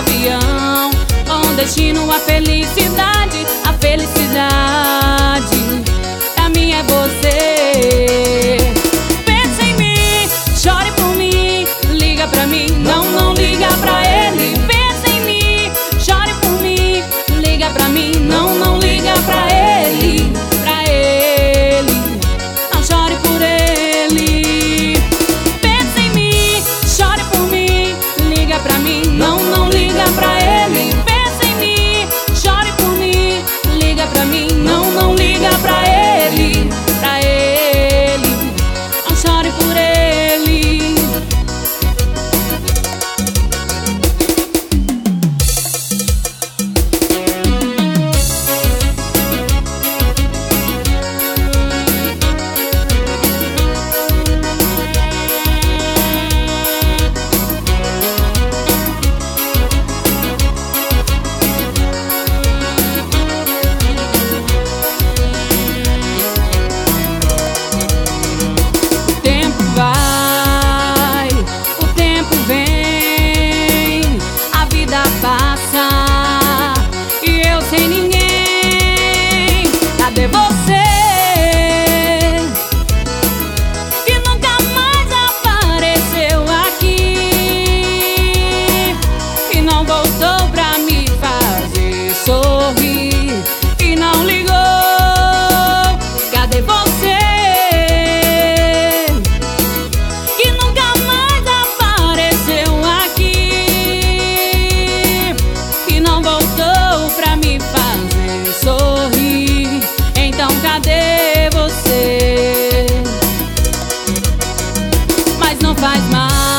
avião com destino à felicidade. A felicidade pra mim é você. Pensa em mim, chore por mim, liga pra mim, não liga pra ele. Pensa em mim, chore por mim, liga pra mim, não liga pra ele. Pra ele, não chore por ele. Pensa em mim, chore por mim, liga pra mim, não liga pra ele. Pensa em mim, chore por mim, liga pra mim, não liga pra ele. Pra ele, não chore por ele. Passa e eu sem ninguém. Cadê você que nunca mais apareceu aqui e não voltou pra me fazer sorrir e não ligou? Cadê você que nunca mais apareceu aqui e não voltou pra me fazer sorrir? Então cadê você? Mas não faz mal.